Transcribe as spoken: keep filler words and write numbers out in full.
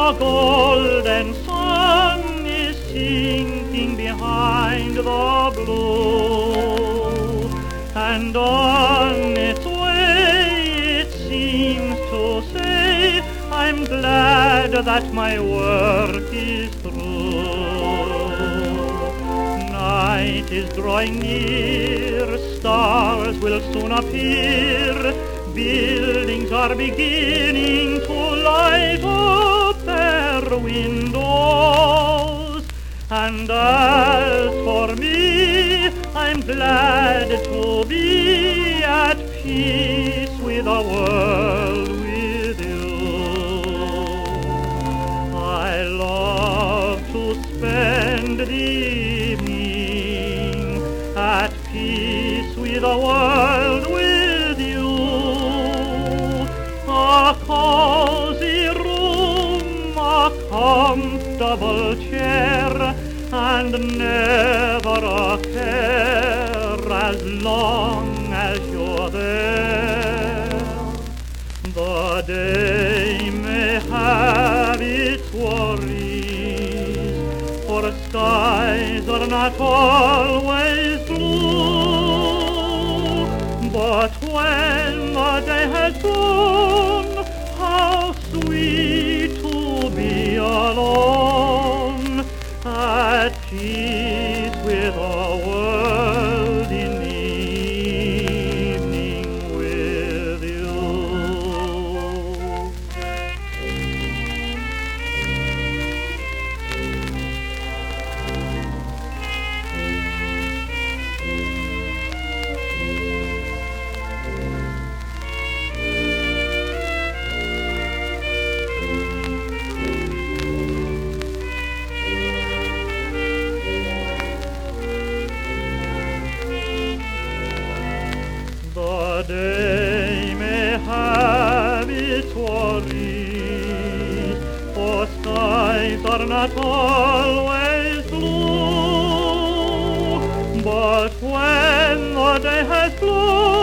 The golden sun is sinking behind the blue, and on its way it seems to say, I'm glad that my work is through. Night is drawing near, stars will soon appear, buildings are beginning to light up their windows, and as for me, I'm glad to be at peace with the world with you. I love to spend the evening at peace with the world with you. A cozy room, a comfortable chair, and never a care as long as you're there. The day may have its worries, for skies are not always blue. But when the day has gone, how sweet to be alone, at peace with the world in the evening with you. The day may have its worries, for skies are not always blue. But when the day has flown,